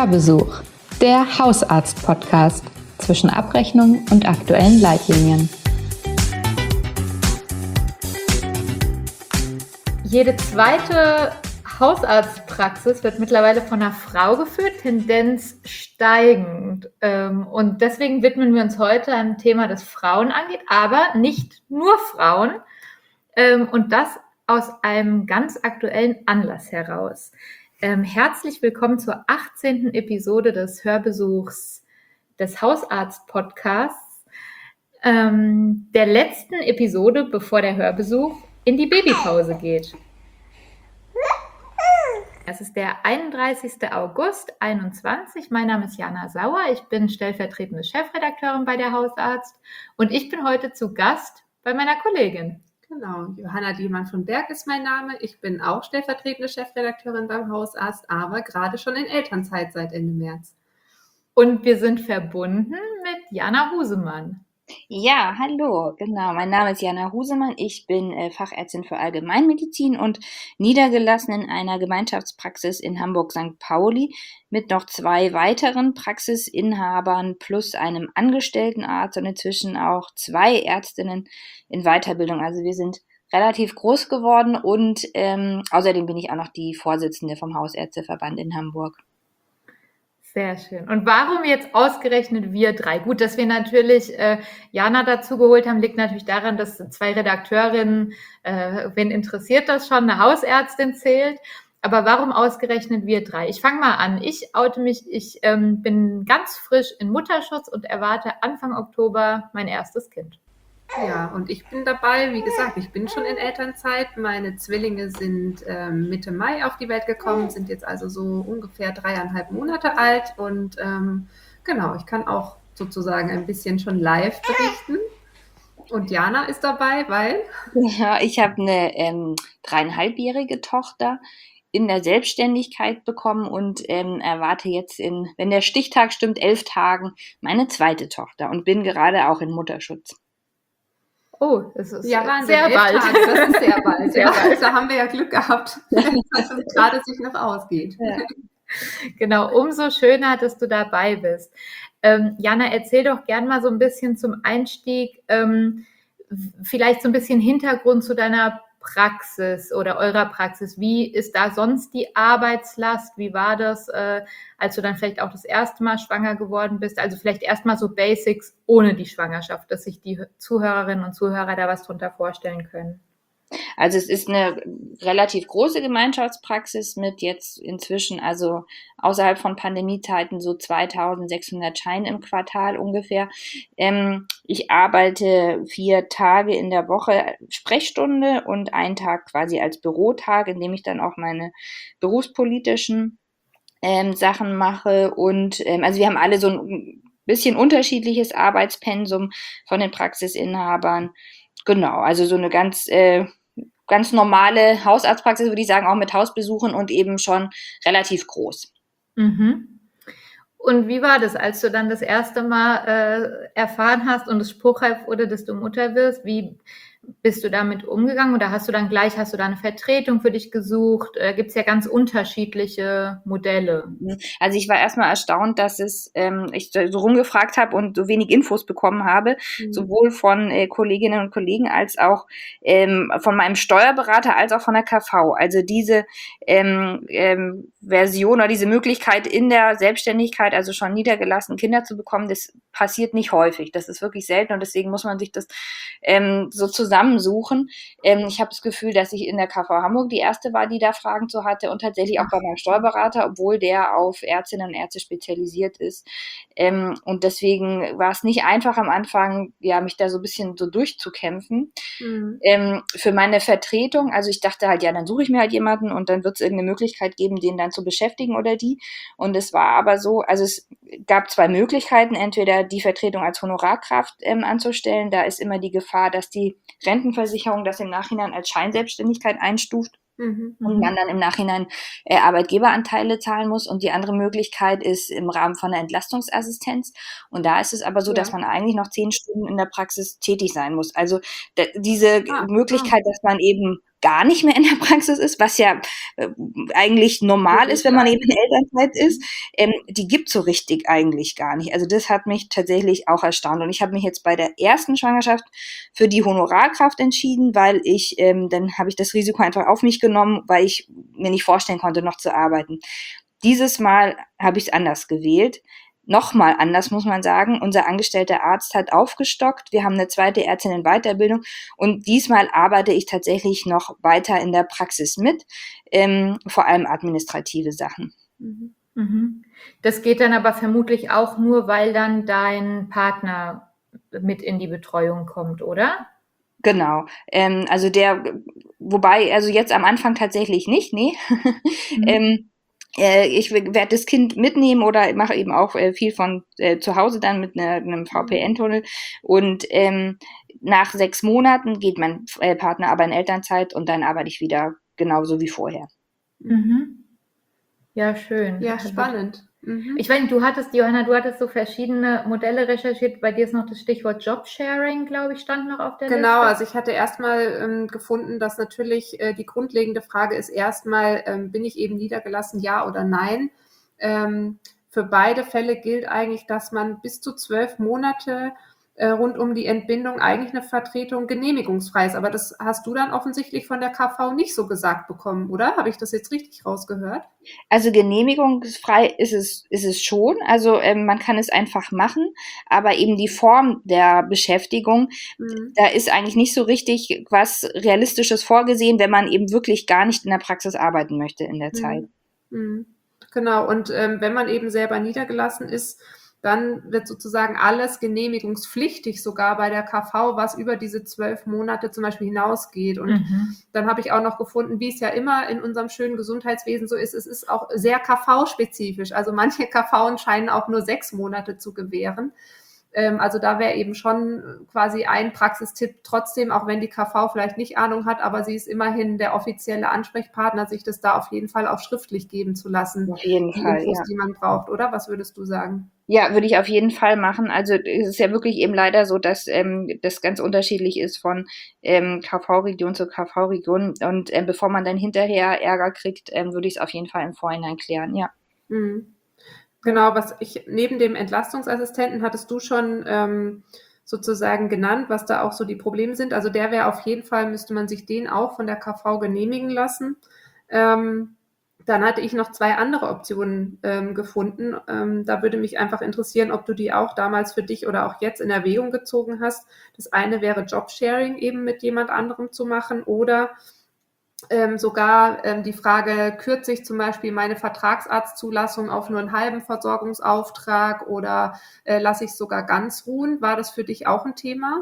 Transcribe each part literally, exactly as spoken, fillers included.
Hörbesuch, der Hausarzt-Podcast zwischen Abrechnung und aktuellen Leitlinien. Jede zweite Hausarztpraxis wird mittlerweile von einer Frau geführt, Tendenz steigend. Und deswegen widmen wir uns heute einem Thema, das Frauen angeht, aber nicht nur Frauen. Und das aus einem ganz aktuellen Anlass heraus. Herzlich willkommen zur achtzehnten Episode des Hörbesuchs des Hausarzt-Podcasts, der letzten Episode, bevor der Hörbesuch in die Babypause geht. Es ist der einunddreißigsten August einundzwanzig. Mein Name ist Jana Sauer. Ich bin stellvertretende Chefredakteurin bei der Hausarzt und ich bin heute zu Gast bei meiner Kollegin. Genau, Johanna Diemann von Berg ist mein Name. Ich bin auch stellvertretende Chefredakteurin beim Hausarzt, aber gerade schon in Elternzeit seit Ende März. Und wir sind verbunden mit Jana Husemann. Ja, hallo, genau. Mein Name ist Jana Husemann. Ich bin äh, Fachärztin für Allgemeinmedizin und niedergelassen in einer Gemeinschaftspraxis in Hamburg-Sankt Pauli mit noch zwei weiteren Praxisinhabern plus einem Angestelltenarzt und inzwischen auch zwei Ärztinnen in Weiterbildung. Also wir sind relativ groß geworden und ähm, außerdem bin ich auch noch die Vorsitzende vom Hausärzteverband in Hamburg. Sehr schön. Und warum jetzt ausgerechnet wir drei? Gut, dass wir natürlich äh, Jana dazu geholt haben, liegt natürlich daran, dass zwei Redakteurinnen, äh, wen interessiert das schon, eine Hausärztin zählt. Aber warum ausgerechnet wir drei? Ich fange mal an. Ich oute mich, ich ähm, bin ganz frisch in Mutterschutz und erwarte Anfang Oktober mein erstes Kind. Ja, und ich bin dabei, wie gesagt, ich bin schon in Elternzeit. Meine Zwillinge sind ähm, Mitte Mai auf die Welt gekommen, sind jetzt also so ungefähr dreieinhalb Monate alt. Und ähm, genau, ich kann auch sozusagen ein bisschen schon live berichten. Und Jana ist dabei, weil? Ja, ich habe eine ähm, dreieinhalbjährige Tochter in der Selbstständigkeit bekommen und ähm, erwarte jetzt in, wenn der Stichtag stimmt, elf Tagen meine zweite Tochter und bin gerade auch in Mutterschutz. Oh, das ist ja, Wahnsinn, sehr bald. Tage, das ist sehr bald. Sehr ja. bald. Da haben wir ja Glück gehabt, dass es gerade sich noch ausgeht. Ja. Genau, umso schöner, dass du dabei bist. Ähm, Jana, erzähl doch gern mal so ein bisschen zum Einstieg, ähm, vielleicht so ein bisschen Hintergrund zu deiner Praxis oder eurer Praxis. Wie ist da sonst die Arbeitslast? Wie war das, äh, als du dann vielleicht auch das erste Mal schwanger geworden bist? Also vielleicht erstmal so Basics ohne die Schwangerschaft, dass sich die Zuhörerinnen und Zuhörer da was drunter vorstellen können. Also es ist eine relativ große Gemeinschaftspraxis mit jetzt inzwischen, also außerhalb von Pandemiezeiten, so zweitausendsechshundert Scheinen im Quartal ungefähr. Ähm, ich arbeite vier Tage in der Woche Sprechstunde und einen Tag quasi als Bürotag, in dem ich dann auch meine berufspolitischen ähm, Sachen mache. Und ähm, also wir haben alle so ein bisschen unterschiedliches Arbeitspensum von den Praxisinhabern. Genau, also so eine ganz, äh, ganz normale Hausarztpraxis, würde ich sagen, auch mit Hausbesuchen und eben schon relativ groß. Mhm. Und wie war das, als du dann das erste Mal äh, erfahren hast und es spruchreif wurde, dass du Mutter wirst? Wie bist du damit umgegangen oder hast du dann gleich, hast du da eine Vertretung für dich gesucht? Äh, Gibt es ja ganz unterschiedliche Modelle. Also ich war erstmal erstaunt, dass es ähm, ich so rumgefragt habe und so wenig Infos bekommen habe, mhm. sowohl von äh, Kolleginnen und Kollegen als auch ähm, von meinem Steuerberater als auch von der K V. Also diese ähm, ähm, Version oder diese Möglichkeit in der Selbstständigkeit, also schon niedergelassen Kinder zu bekommen, das passiert nicht häufig. Das ist wirklich selten und deswegen muss man sich das ähm, so zusammensuchen. Ähm, ich habe das Gefühl, dass ich in der K V Hamburg die erste war, die da Fragen zu hatte und tatsächlich auch bei meinem Steuerberater, obwohl der auf Ärztinnen und Ärzte spezialisiert ist. Ähm, und deswegen war es nicht einfach am Anfang, ja, mich da so ein bisschen so durchzukämpfen. Mhm. Ähm, für meine Vertretung, also ich dachte halt, ja, dann suche ich mir halt jemanden und dann wird es irgendeine Möglichkeit geben, den dann zu beschäftigen oder die. Und es war aber so, also es gab zwei Möglichkeiten, entweder die Vertretung als Honorarkraft ähm, anzustellen, da ist immer die Gefahr, dass die Rentenversicherung das im Nachhinein als Scheinselbstständigkeit einstuft. Mhm. Und man dann im Nachhinein äh, Arbeitgeberanteile zahlen muss. Und die andere Möglichkeit ist im Rahmen von der Entlastungsassistenz. Und da ist es aber so, ja. dass man eigentlich noch zehn Stunden in der Praxis tätig sein muss. Also da, diese ah, Möglichkeit, ah. dass man eben gar nicht mehr in der Praxis ist, was ja äh, eigentlich normal ist, wenn man eben in Elternzeit ist, ähm, die gibt so richtig eigentlich gar nicht. Also das hat mich tatsächlich auch erstaunt. Und ich habe mich jetzt bei der ersten Schwangerschaft für die Honorarkraft entschieden, weil ich, ähm, dann habe ich das Risiko einfach auf mich genommen, weil ich mir nicht vorstellen konnte, noch zu arbeiten. Dieses Mal habe ich es anders gewählt. Nochmal anders, muss man sagen. Unser angestellter Arzt hat aufgestockt. Wir haben eine zweite Ärztin in Weiterbildung. Und diesmal arbeite ich tatsächlich noch weiter in der Praxis mit, ähm, vor allem administrative Sachen. Mhm. Mhm. Das geht dann aber vermutlich auch nur, weil dann dein Partner mit in die Betreuung kommt, oder? Genau. Ähm, also der, wobei, also jetzt am Anfang tatsächlich nicht, nee. Mhm. ähm, äh, ich werde das Kind mitnehmen oder mache eben auch äh, viel von äh, zu Hause dann mit ne, einem V P N-Tunnel. Und ähm, nach sechs Monaten geht mein äh, Partner aber in Elternzeit und dann arbeite ich wieder genauso wie vorher. Mhm. Ja, schön. Ja, Also, spannend. Mhm. ich weiß nicht, du hattest, Johanna, du hattest so verschiedene Modelle recherchiert. Bei dir ist noch das Stichwort Jobsharing, glaube ich, stand noch auf der Genau, Liste. also ich hatte erstmal ähm, gefunden, dass natürlich äh, die grundlegende Frage ist erstmal, ähm, bin ich eben niedergelassen, ja oder nein? Ähm, für beide Fälle gilt eigentlich, dass man bis zu zwölf Monate äh, rund um die Entbindung eigentlich eine Vertretung genehmigungsfrei ist. Aber das hast du dann offensichtlich von der K V nicht so gesagt bekommen, oder? Habe ich das jetzt richtig rausgehört? Also genehmigungsfrei ist es, ist es schon. Also ähm, man kann es einfach machen, aber eben die Form der Beschäftigung, Mhm. da ist eigentlich nicht so richtig was Realistisches vorgesehen, wenn man eben wirklich gar nicht in der Praxis arbeiten möchte in der Zeit. Mhm. Mhm. Genau, und ähm, wenn man eben selber niedergelassen ist, dann wird sozusagen alles genehmigungspflichtig, sogar bei der K V, was über diese zwölf Monate zum Beispiel hinausgeht. Und Mhm. dann habe ich auch noch gefunden, wie es ja immer in unserem schönen Gesundheitswesen so ist, es ist auch sehr K V-spezifisch. Also manche K Vs scheinen auch nur sechs Monate zu gewähren. Ähm, also da wäre eben schon quasi ein Praxistipp trotzdem, auch wenn die K V vielleicht nicht Ahnung hat, aber sie ist immerhin der offizielle Ansprechpartner, sich das da auf jeden Fall auch schriftlich geben zu lassen, Auf jeden die Fall, Infos, ja. die man braucht, oder? Was würdest du sagen? Ja, würde ich auf jeden Fall machen. Also es ist ja wirklich eben leider so, dass ähm, das ganz unterschiedlich ist von ähm, K V-Region zu K V-Region. Und ähm, bevor man dann hinterher Ärger kriegt, ähm, würde ich es auf jeden Fall im Vorhinein klären, ja. Mhm. Genau, was ich neben dem Entlastungsassistenten hattest du schon ähm, sozusagen genannt, was da auch so die Probleme sind. Also der wäre auf jeden Fall, müsste man sich den auch von der K V genehmigen lassen. Ähm, dann hatte ich noch zwei andere Optionen ähm, gefunden. Ähm, da würde mich einfach interessieren, ob du die auch damals für dich oder auch jetzt in Erwägung gezogen hast. Das eine wäre Jobsharing eben mit jemand anderem zu machen oder ähm, sogar ähm, die Frage, kürze ich zum Beispiel meine Vertragsarztzulassung auf nur einen halben Versorgungsauftrag oder äh, lasse ich sogar ganz ruhen? War das für dich auch ein Thema?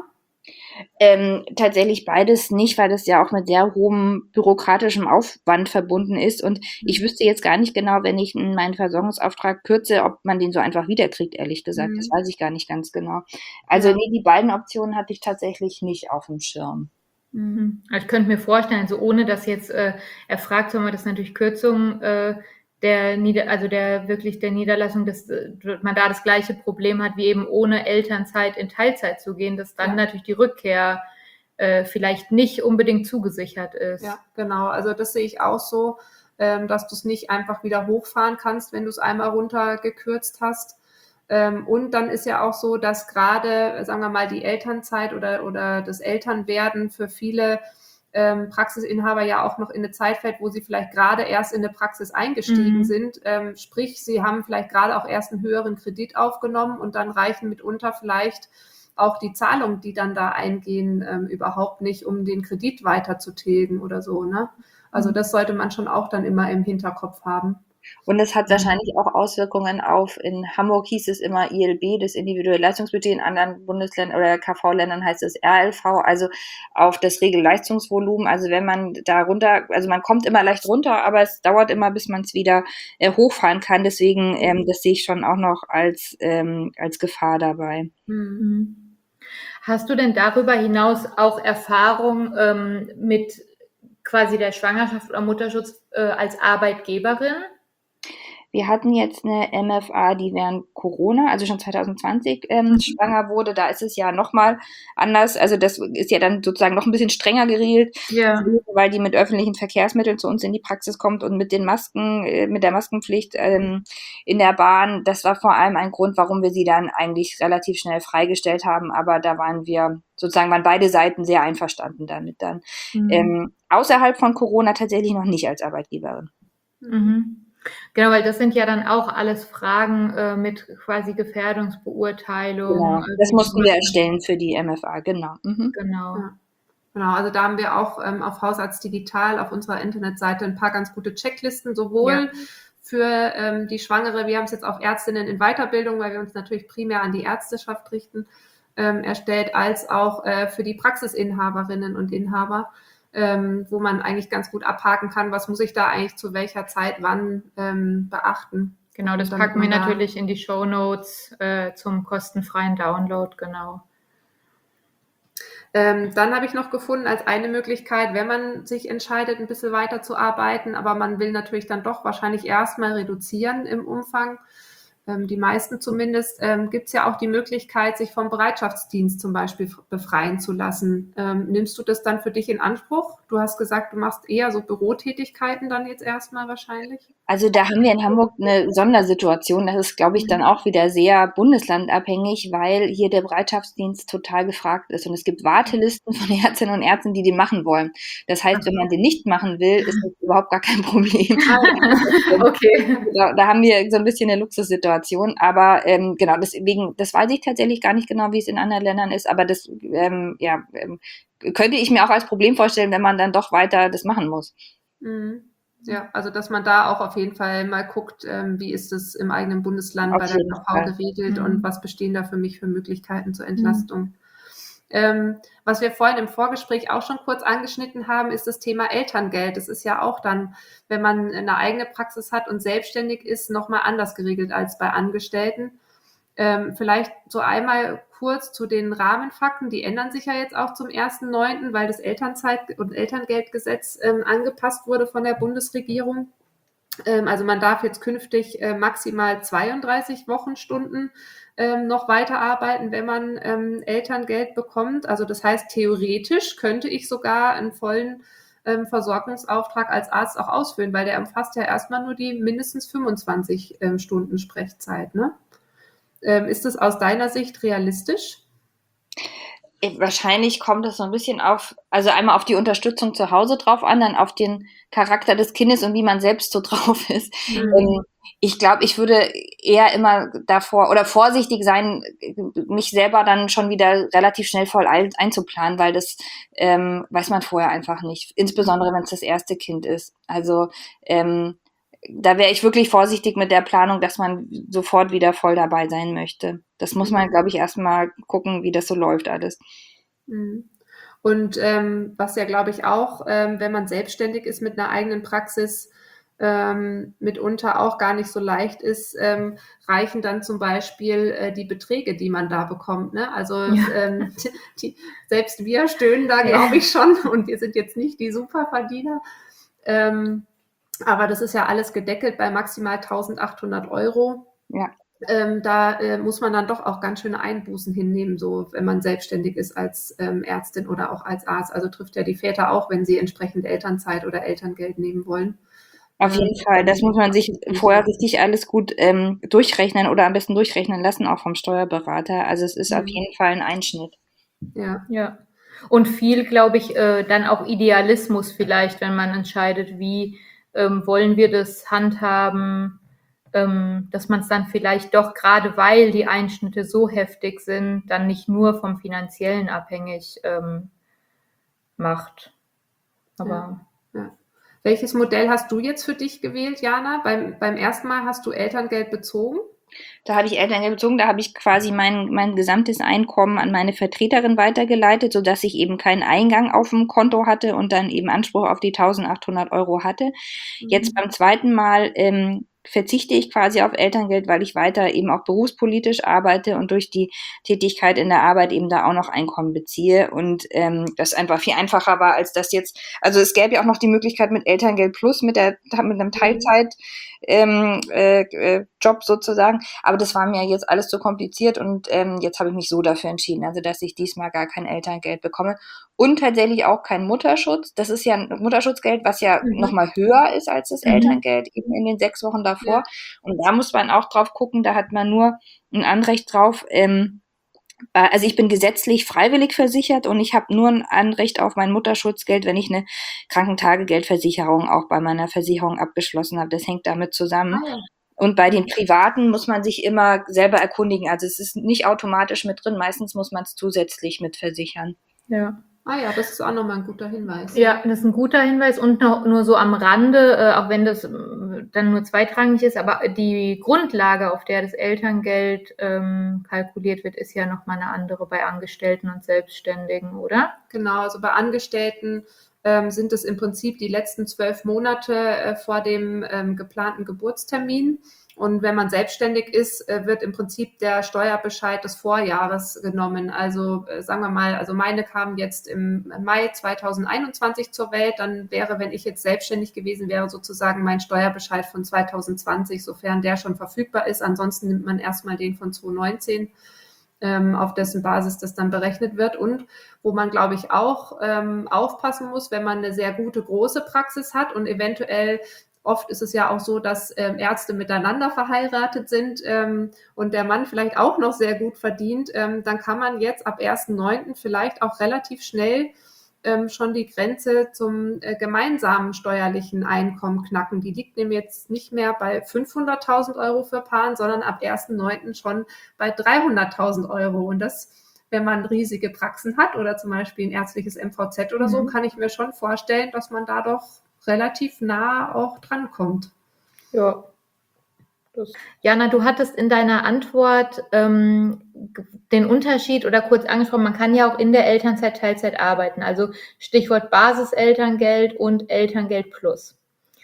Ähm, tatsächlich beides nicht, weil das ja auch mit sehr hohem bürokratischem Aufwand verbunden ist. Und ich wüsste jetzt gar nicht genau, wenn ich meinen Versorgungsauftrag kürze, ob man den so einfach wiederkriegt, ehrlich gesagt. Das Mhm. weiß ich gar nicht ganz genau. Also Ja. nee, die beiden Optionen hatte ich tatsächlich nicht auf dem Schirm. Mhm. Ich könnte mir vorstellen, also ohne dass jetzt äh, er fragt, soll man das natürlich Kürzung äh, der Nieder also der wirklich der Niederlassung, dass äh, man da das gleiche Problem hat, wie eben ohne Elternzeit in Teilzeit zu gehen, dass dann Ja. natürlich die Rückkehr äh, vielleicht nicht unbedingt zugesichert ist. Ja, genau. Also das sehe ich auch so, ähm, dass du es nicht einfach wieder hochfahren kannst, wenn du es einmal runtergekürzt hast. Ähm, und dann ist ja auch so, dass gerade, sagen wir mal, die Elternzeit oder, oder das Elternwerden für viele ähm, Praxisinhaber ja auch noch in eine Zeit fällt, wo sie vielleicht gerade erst in eine Praxis eingestiegen Mhm. sind. Ähm, sprich, sie haben vielleicht gerade auch erst einen höheren Kredit aufgenommen und dann reichen mitunter vielleicht auch die Zahlungen, die dann da eingehen, ähm, überhaupt nicht, um den Kredit weiter zu tilgen oder so, ne? Also das sollte man schon auch dann immer im Hinterkopf haben. Und es hat Mhm. wahrscheinlich auch Auswirkungen auf, in Hamburg hieß es immer I L B, das individuelle Leistungsbudget, in anderen Bundesländern oder K V-Ländern heißt es R L V, also auf das Regelleistungsvolumen. Also wenn man da runter, also man kommt immer leicht runter, aber es dauert immer, bis man es wieder äh, hochfahren kann. Deswegen, ähm, das sehe ich schon auch noch als, ähm, als Gefahr dabei. Mhm. Hast du denn darüber hinaus auch Erfahrung ähm, mit quasi der Schwangerschaft oder Mutterschutz äh, als Arbeitgeberin? Wir hatten jetzt eine M F A, die während Corona, also schon zwanzig zwanzig, ähm, mhm. schwanger wurde. Da ist es ja nochmal anders. Also das ist ja dann sozusagen noch ein bisschen strenger geregelt, ja. weil die mit öffentlichen Verkehrsmitteln zu uns in die Praxis kommt und mit den Masken, äh, mit der Maskenpflicht ähm, in der Bahn. Das war vor allem ein Grund, warum wir sie dann eigentlich relativ schnell freigestellt haben. Aber da waren wir sozusagen, waren beide Seiten sehr einverstanden damit dann. Mhm. Ähm, außerhalb von Corona tatsächlich noch nicht als Arbeitgeberin. Mhm. Genau, weil das sind ja dann auch alles Fragen äh, mit quasi Gefährdungsbeurteilung. Genau, das mussten wir erstellen für die M F A, genau. Mhm. Genau. Ja. Genau, also da haben wir auch ähm, auf Hausarzt Digital auf unserer Internetseite ein paar ganz gute Checklisten, sowohl ja. für ähm, die Schwangere, wir haben es jetzt auf Ärztinnen in Weiterbildung, weil wir uns natürlich primär an die Ärzteschaft richten, ähm, erstellt, als auch äh, für die Praxisinhaberinnen und Inhaber. Ähm, wo man eigentlich ganz gut abhaken kann, was muss ich da eigentlich zu welcher Zeit wann ähm, beachten. Genau, das packen wir natürlich in die Shownotes äh, zum kostenfreien Download, genau. Ähm, dann habe ich noch gefunden als eine Möglichkeit, wenn man sich entscheidet, ein bisschen weiter zu arbeiten, aber man will natürlich dann doch wahrscheinlich erstmal reduzieren im Umfang, ähm, die meisten zumindest, ähm, gibt es ja auch die Möglichkeit, sich vom Bereitschaftsdienst zum Beispiel befreien zu lassen. Ähm, nimmst du das dann für dich in Anspruch? Du hast gesagt, du machst eher so Bürotätigkeiten dann jetzt erstmal wahrscheinlich. Also da haben wir in Hamburg eine Sondersituation. Das ist, glaube ich, dann auch wieder sehr bundeslandabhängig, weil hier der Bereitschaftsdienst total gefragt ist. Und es gibt Wartelisten von Ärztinnen und Ärzten, die den machen wollen. Das heißt, wenn man den nicht machen will, ist das überhaupt gar kein Problem. Okay. Da, da haben wir so ein bisschen eine Luxussituation. Aber ähm, genau, deswegen, das weiß ich tatsächlich gar nicht genau, wie es in anderen Ländern ist. Aber das ähm, ja, ähm, könnte ich mir auch als Problem vorstellen, wenn man dann doch weiter das machen muss. Mhm. Ja, also dass man da auch auf jeden Fall mal guckt, ähm, wie ist es im eigenen Bundesland auf bei der K V geregelt mhm. und was bestehen da für mich für Möglichkeiten zur Entlastung. Mhm. Ähm, was wir vorhin im Vorgespräch auch schon kurz angeschnitten haben, ist das Thema Elterngeld. Das ist ja auch dann, wenn man eine eigene Praxis hat und selbstständig ist, nochmal anders geregelt als bei Angestellten. Ähm, vielleicht so einmal kurz zu den Rahmenfakten, die ändern sich ja jetzt auch zum ersten neunten, weil das Elternzeit- und Elterngeldgesetz ähm, angepasst wurde von der Bundesregierung. Ähm, also man darf jetzt künftig äh, maximal zweiunddreißig Wochenstunden ähm, noch weiterarbeiten, wenn man ähm, Elterngeld bekommt. Also das heißt, theoretisch könnte ich sogar einen vollen ähm, Versorgungsauftrag als Arzt auch ausfüllen, weil der umfasst ja erstmal nur die mindestens fünfundzwanzig ähm, Stunden Sprechzeit, ne? Ähm, ist das aus deiner Sicht realistisch? Wahrscheinlich kommt es so ein bisschen auf, also einmal auf die Unterstützung zu Hause drauf an, dann auf den Charakter des Kindes und wie man selbst so drauf ist. Mhm. Ich glaube, ich würde eher immer davor oder vorsichtig sein, mich selber dann schon wieder relativ schnell voll ein, einzuplanen, weil das ähm, weiß man vorher einfach nicht, insbesondere wenn es das erste Kind ist. Also ähm, da wäre ich wirklich vorsichtig mit der Planung, dass man sofort wieder voll dabei sein möchte. Das muss man, glaube ich, erstmal gucken, wie das so läuft alles. Und ähm, was ja, glaube ich, auch, ähm, wenn man selbstständig ist mit einer eigenen Praxis, ähm, mitunter auch gar nicht so leicht ist, ähm, reichen dann zum Beispiel äh, die Beträge, die man da bekommt. Ne? Also ja. ähm, die, selbst wir stöhnen da, glaube ich, schon und wir sind jetzt nicht die Superverdiener. Ähm, Aber das ist ja alles gedeckelt bei maximal eintausendachthundert Euro. Ja. Ähm, da äh, muss man dann doch auch ganz schöne Einbußen hinnehmen, so wenn man selbstständig ist als ähm, Ärztin oder auch als Arzt. Also trifft ja die Väter auch, wenn sie entsprechend Elternzeit oder Elterngeld nehmen wollen. Auf jeden ähm, Fall, das muss man sich vorher richtig alles gut ähm, durchrechnen oder am besten durchrechnen lassen, auch vom Steuerberater. Also es ist mhm. auf jeden Fall ein Einschnitt. Ja, ja. Und viel, glaube ich, äh, dann auch Idealismus vielleicht, wenn man entscheidet, wie Ähm, wollen wir das handhaben, ähm, dass man es dann vielleicht doch, gerade weil die Einschnitte so heftig sind, dann nicht nur vom Finanziellen abhängig ähm, macht. Aber ja, ja. Welches Modell hast du jetzt für dich gewählt, Jana? Beim, beim ersten Mal hast du Elterngeld bezogen? Da habe ich Elterngeld bezogen, da habe ich quasi mein, mein gesamtes Einkommen an meine Vertreterin weitergeleitet, sodass ich eben keinen Eingang auf dem Konto hatte und dann eben Anspruch auf die eintausendachthundert Euro hatte. Mhm. Jetzt beim zweiten Mal ähm, verzichte ich quasi auf Elterngeld, weil ich weiter eben auch berufspolitisch arbeite und durch die Tätigkeit in der Arbeit eben da auch noch Einkommen beziehe und ähm, das einfach viel einfacher war, als das jetzt, also es gäbe ja auch noch die Möglichkeit mit Elterngeld plus, mit der mit einem Teilzeit ähm, äh, äh, Job sozusagen, aber das war mir jetzt alles zu kompliziert und ähm, jetzt habe ich mich so dafür entschieden, also dass ich diesmal gar kein Elterngeld bekomme und tatsächlich auch kein Mutterschutz. Das ist ja ein Mutterschutzgeld, was ja mhm. nochmal höher ist als das mhm. Elterngeld eben in den sechs Wochen davor. Ja. Und da muss man auch drauf gucken, da hat man nur ein Anrecht drauf. Ähm, also ich bin gesetzlich freiwillig versichert und ich habe nur ein Anrecht auf mein Mutterschutzgeld, wenn ich eine Krankentagegeldversicherung auch bei meiner Versicherung abgeschlossen habe. Das hängt damit zusammen. Ah, ja. Und bei den Privaten muss man sich immer selber erkundigen. Also es ist nicht automatisch mit drin. Meistens muss man es zusätzlich mit versichern. Ja. Ah ja, das ist auch nochmal ein guter Hinweis. Ja, das ist ein guter Hinweis und noch nur so am Rande, äh, auch wenn das äh, dann nur zweitrangig ist, aber die Grundlage, auf der das Elterngeld ähm, kalkuliert wird, ist ja nochmal eine andere bei Angestellten und Selbstständigen, oder? Genau, also bei Angestellten ähm, sind es im Prinzip die letzten zwölf Monate äh, vor dem ähm, geplanten Geburtstermin. Und wenn man selbstständig ist, wird im Prinzip der Steuerbescheid des Vorjahres genommen. Also sagen wir mal, also meine kamen jetzt im Mai zweitausendeinundzwanzig zur Welt. Dann wäre, wenn ich jetzt selbstständig gewesen wäre, sozusagen mein Steuerbescheid von zweitausendzwanzig, sofern der schon verfügbar ist. Ansonsten nimmt man erstmal den von zweitausendneunzehn, ähm, auf dessen Basis das dann berechnet wird. Und wo man, glaube ich, auch ähm, aufpassen muss, wenn man eine sehr gute, große Praxis hat und eventuell oft ist es ja auch so, dass ähm, Ärzte miteinander verheiratet sind ähm, und der Mann vielleicht auch noch sehr gut verdient, ähm, dann kann man jetzt ab ersten neunten vielleicht auch relativ schnell ähm, schon die Grenze zum äh, gemeinsamen steuerlichen Einkommen knacken. Die liegt nämlich jetzt nicht mehr bei fünfhunderttausend Euro für Paaren, sondern ab ersten neunten schon bei dreihunderttausend Euro. Und das, wenn man riesige Praxen hat oder zum Beispiel ein ärztliches M V Z oder so, mhm. kann ich mir schon vorstellen, dass man da doch relativ nah auch drankommt. Ja. Das. Jana, du hattest in deiner Antwort ähm, den Unterschied oder kurz angesprochen, man kann ja auch in der Elternzeit Teilzeit arbeiten. Also Stichwort Basiselterngeld und Elterngeld plus.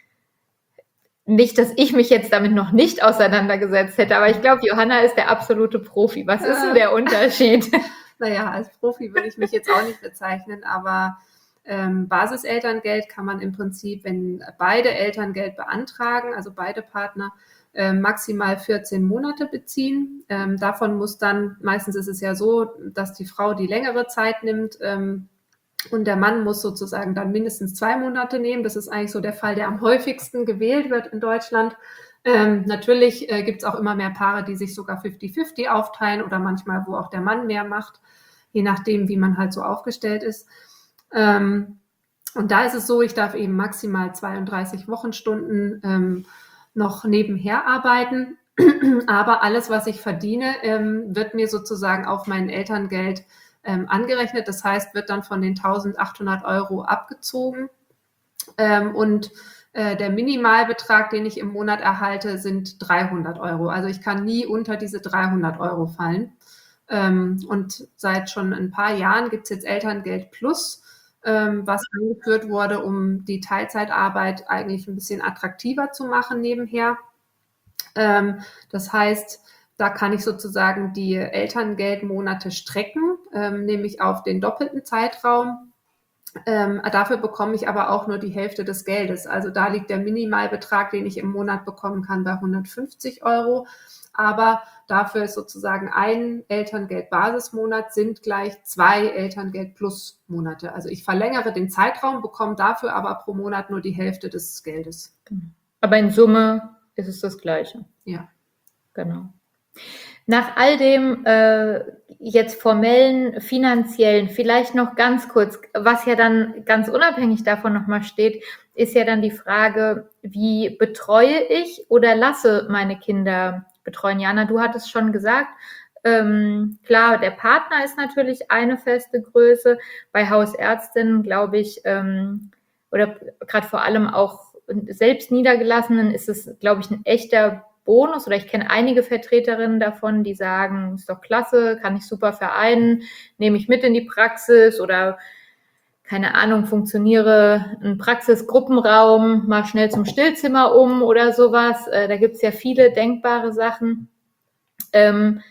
Nicht, dass ich mich jetzt damit noch nicht auseinandergesetzt hätte, aber ich glaube, Johanna ist der absolute Profi. Was ist denn der Unterschied? Naja, als Profi würde ich mich jetzt auch nicht bezeichnen, aber Ähm, Basiselterngeld kann man im Prinzip, wenn beide Elterngeld beantragen, also beide Partner, äh, maximal vierzehn Monate beziehen. Ähm, davon muss dann, meistens ist es ja so, dass die Frau die längere Zeit nimmt ähm, und der Mann muss sozusagen dann mindestens zwei Monate nehmen. Das ist eigentlich so der Fall, der am häufigsten gewählt wird in Deutschland. Ähm, natürlich äh, gibt es auch immer mehr Paare, die sich sogar fünfzig fünfzig aufteilen oder manchmal, wo auch der Mann mehr macht, je nachdem, wie man halt so aufgestellt ist. Ähm, und da ist es so, ich darf eben maximal zweiunddreißig Wochenstunden ähm, noch nebenher arbeiten, aber alles, was ich verdiene, ähm, wird mir sozusagen auf mein Elterngeld ähm, angerechnet. Das heißt, wird dann von den eintausendachthundert Euro abgezogen ähm, und äh, der Minimalbetrag, den ich im Monat erhalte, sind dreihundert Euro. Also ich kann nie unter diese dreihundert Euro fallen. Ähm, und seit schon ein paar Jahren gibt es jetzt Elterngeld Plus, was eingeführt wurde, um die Teilzeitarbeit eigentlich ein bisschen attraktiver zu machen nebenher. Das heißt, da kann ich sozusagen die Elterngeldmonate strecken, nämlich auf den doppelten Zeitraum. Dafür bekomme ich aber auch nur die Hälfte des Geldes. Also da liegt der Minimalbetrag, den ich im Monat bekommen kann, bei hundertfünfzig Euro. Aber dafür ist sozusagen ein Elterngeld-Basismonat sind gleich zwei Elterngeld-Plus-Monate. Also ich verlängere den Zeitraum, bekomme dafür aber pro Monat nur die Hälfte des Geldes. Aber in Summe ist es das Gleiche. Ja. Genau. Nach all dem äh, jetzt formellen, finanziellen, vielleicht noch ganz kurz, was ja dann ganz unabhängig davon nochmal steht, ist ja dann die Frage, wie betreue ich oder lasse meine Kinder betreuen? Jana, du hattest schon gesagt, ähm, klar, der Partner ist natürlich eine feste Größe. Bei Hausärztinnen, glaube ich, ähm, oder gerade vor allem auch selbst Niedergelassenen ist es, glaube ich, ein echter Bonus, oder ich kenne einige Vertreterinnen davon, die sagen, ist doch klasse, kann ich super vereinen, nehme ich mit in die Praxis oder keine Ahnung, funktioniere ein Praxisgruppenraum mal schnell zum Stillzimmer um oder sowas. Äh, da gibt es ja viele denkbare Sachen. Ähm,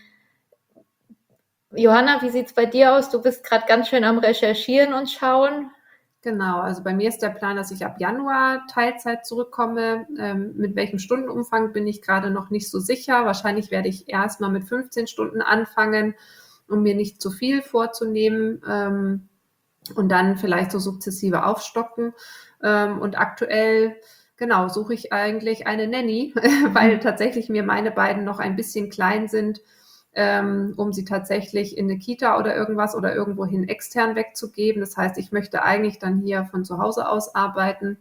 Johanna, wie sieht es bei dir aus? Du bist gerade ganz schön am Recherchieren und Schauen. Genau, also bei mir ist der Plan, dass ich ab Januar Teilzeit zurückkomme. Ähm, mit welchem Stundenumfang bin ich gerade noch nicht so sicher. Wahrscheinlich werde ich erstmal mit fünfzehn Stunden anfangen, um mir nicht zu viel vorzunehmen, ähm, und dann vielleicht so sukzessive aufstocken. Ähm, und aktuell, genau, suche ich eigentlich eine Nanny, weil tatsächlich mir meine beiden noch ein bisschen klein sind, ähm, um sie tatsächlich in eine Kita oder irgendwas oder irgendwohin extern wegzugeben. Das heißt, ich möchte eigentlich dann hier von zu Hause aus arbeiten,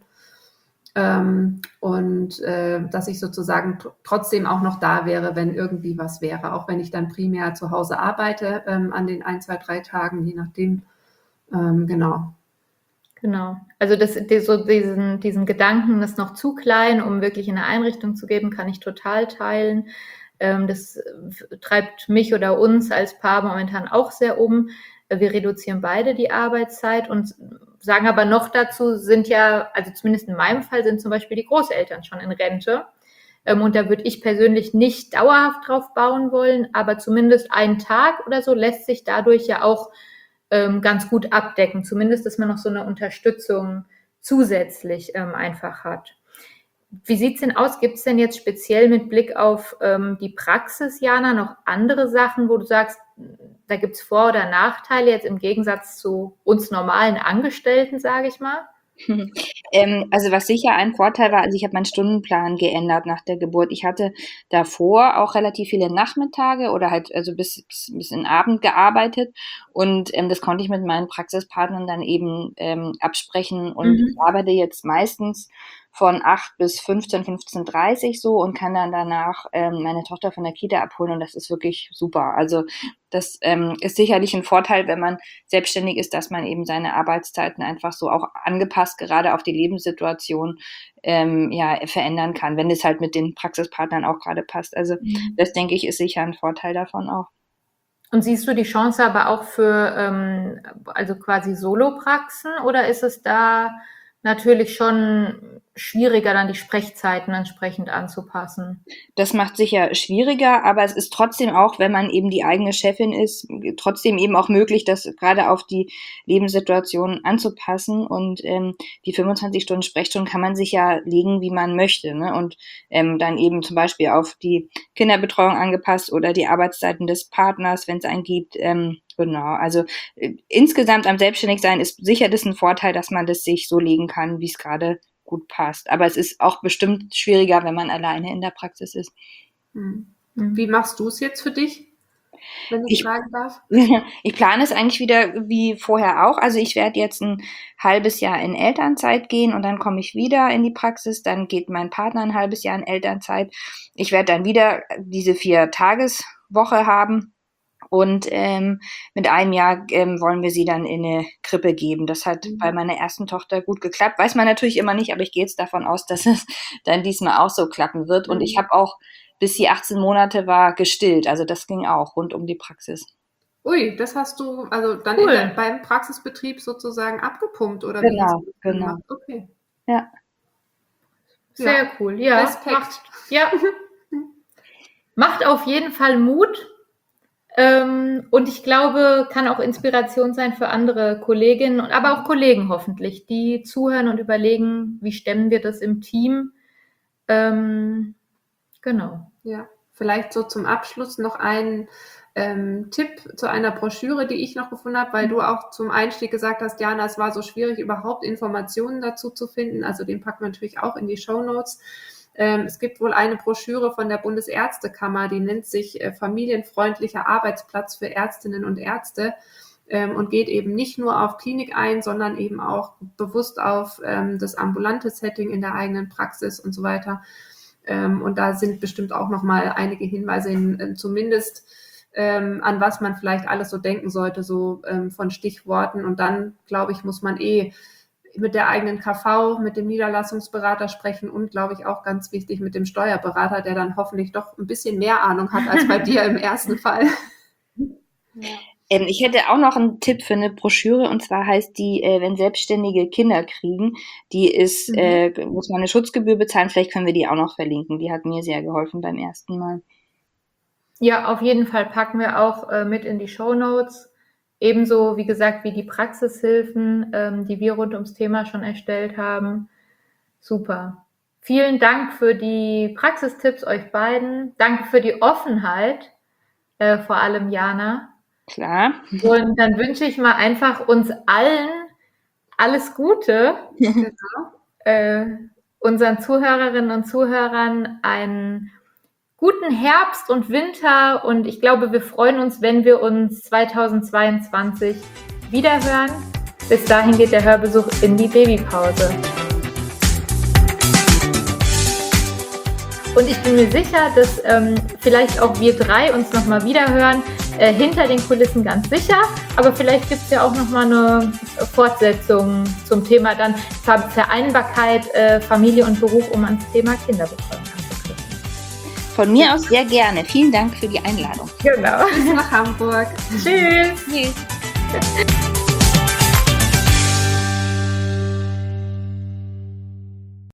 ähm, und äh, dass ich sozusagen tr- trotzdem auch noch da wäre, wenn irgendwie was wäre, auch wenn ich dann primär zu Hause arbeite, ähm, an den ein, zwei, drei Tagen, je nachdem. Ähm, genau. Genau. Also das, die, so diesen, diesen Gedanken, das ist noch zu klein, um wirklich in eine Einrichtung zu geben, kann ich total teilen. Ähm, das äh, treibt mich oder uns als Paar momentan auch sehr um. Äh, Wir reduzieren beide die Arbeitszeit und sagen aber noch dazu, sind ja, also zumindest in meinem Fall sind zum Beispiel die Großeltern schon in Rente. Ähm, Und da würde ich persönlich nicht dauerhaft drauf bauen wollen, aber zumindest einen Tag oder so lässt sich dadurch ja auch ähm, ganz gut abdecken. Zumindest, dass man noch so eine Unterstützung zusätzlich ähm, einfach hat. Wie sieht's denn aus? Gibt es denn jetzt speziell mit Blick auf ähm, die Praxis, Jana, noch andere Sachen, wo du sagst, da gibt's Vor- oder Nachteile jetzt im Gegensatz zu uns normalen Angestellten, sage ich mal? Ähm, also was sicher ein Vorteil war, also ich habe meinen Stundenplan geändert nach der Geburt. Ich hatte davor auch relativ viele Nachmittage oder halt also bis, bis, bis in den Abend gearbeitet und ähm, das konnte ich mit meinen Praxispartnern dann eben ähm, absprechen und ich Mhm. arbeite jetzt meistens von acht bis fünfzehn, fünfzehn Uhr dreißig so und kann dann danach ähm, meine Tochter von der Kita abholen und das ist wirklich super. Also das ähm, ist sicherlich ein Vorteil, wenn man selbstständig ist, dass man eben seine Arbeitszeiten einfach so auch angepasst gerade auf die Lebenssituation ähm, ja, verändern kann, wenn es halt mit den Praxispartnern auch gerade passt. Also das, denke ich, ist sicher ein Vorteil davon auch. Und siehst du die Chance aber auch für ähm, also quasi Solopraxen oder ist es da natürlich schon schwieriger, dann die Sprechzeiten entsprechend anzupassen? Das macht sicher schwieriger, aber es ist trotzdem auch, wenn man eben die eigene Chefin ist, trotzdem eben auch möglich, das gerade auf die Lebenssituation anzupassen. Und ähm, die fünfundzwanzig Stunden Sprechstunden kann man sich ja legen, wie man möchte. Ne? Und ähm, dann eben zum Beispiel auf die Kinderbetreuung angepasst oder die Arbeitszeiten des Partners, wenn es einen gibt. Ähm, genau, also äh, insgesamt am Selbstständigsein ist sicher das ein Vorteil, dass man das sich so legen kann, wie es gerade gut passt. Aber es ist auch bestimmt schwieriger, wenn man alleine in der Praxis ist. Hm. Wie machst du es jetzt für dich, wenn ich Ich, fragen darf? ich plane es eigentlich wieder wie vorher auch. Also ich werde jetzt ein halbes Jahr in Elternzeit gehen und dann komme ich wieder in die Praxis. Dann geht mein Partner ein halbes Jahr in Elternzeit. Ich werde dann wieder diese vier-Tages-Woche haben. Und ähm, mit einem Jahr ähm, wollen wir sie dann in eine Krippe geben. Das hat bei meiner ersten Tochter gut geklappt. Weiß man natürlich immer nicht, aber ich gehe jetzt davon aus, dass es dann diesmal auch so klappen wird. Und ich habe auch, bis sie achtzehn Monate war, gestillt. Also das ging auch rund um die Praxis. Ui, das hast du also dann in der, Cool. beim Praxisbetrieb sozusagen abgepumpt oder wie hast Genau, du das genau. gemacht? Okay. Ja. Sehr Ja. cool. Ja, Respekt. macht, ja, macht auf jeden Fall Mut. Ähm, und ich glaube, kann auch Inspiration sein für andere Kolleginnen und aber auch Kollegen hoffentlich, die zuhören und überlegen, wie stemmen wir das im Team. Ähm, genau. Ja, vielleicht so zum Abschluss noch ein ähm, Tipp zu einer Broschüre, die ich noch gefunden habe, weil du auch zum Einstieg gesagt hast, Jana, es war so schwierig, überhaupt Informationen dazu zu finden. Also den packen wir natürlich auch in die Shownotes. Ähm, es gibt wohl eine Broschüre von der Bundesärztekammer, die nennt sich äh, Familienfreundlicher Arbeitsplatz für Ärztinnen und Ärzte. Ähm, und geht eben nicht nur auf Klinik ein, sondern eben auch bewusst auf ähm, das ambulante Setting in der eigenen Praxis und so weiter. Ähm, und da sind bestimmt auch nochmal einige Hinweise in, in zumindest ähm, an was man vielleicht alles so denken sollte, so ähm, von Stichworten. Und dann, glaube ich, muss man eh mit der eigenen K V, mit dem Niederlassungsberater sprechen und, glaube ich, auch ganz wichtig mit dem Steuerberater, der dann hoffentlich doch ein bisschen mehr Ahnung hat als bei dir im ersten Fall. Ja. Ähm, ich hätte auch noch einen Tipp für eine Broschüre, und zwar heißt die, äh, wenn Selbstständige Kinder kriegen. Die ist, Mhm. äh, muss man eine Schutzgebühr bezahlen. Vielleicht können wir die auch noch verlinken. Die hat mir sehr geholfen beim ersten Mal. Ja, auf jeden Fall packen wir auch äh, mit in die Shownotes. Ebenso, wie gesagt, wie die Praxishilfen, ähm, die wir rund ums Thema schon erstellt haben. Super. Vielen Dank für die Praxistipps euch beiden. Danke für die Offenheit, äh, vor allem Jana. Klar. Und dann wünsche ich mal einfach uns allen alles Gute, Genau. äh, unseren Zuhörerinnen und Zuhörern einen guten Herbst und Winter, und ich glaube, wir freuen uns, wenn wir uns zweitausendzweiundzwanzig wiederhören. Bis dahin geht der Hörbesuch in die Babypause. Und ich bin mir sicher, dass ähm, vielleicht auch wir drei uns nochmal wiederhören, äh, hinter den Kulissen ganz sicher, aber vielleicht gibt es ja auch nochmal eine Fortsetzung zum Thema dann Ver- Vereinbarkeit, äh, Familie und Beruf, um ans Thema Kinderbetreuung anzuknüpfen. Von mir aus sehr gerne. Vielen Dank für die Einladung. Genau. Bis nach Hamburg. Tschüss. Tschüss.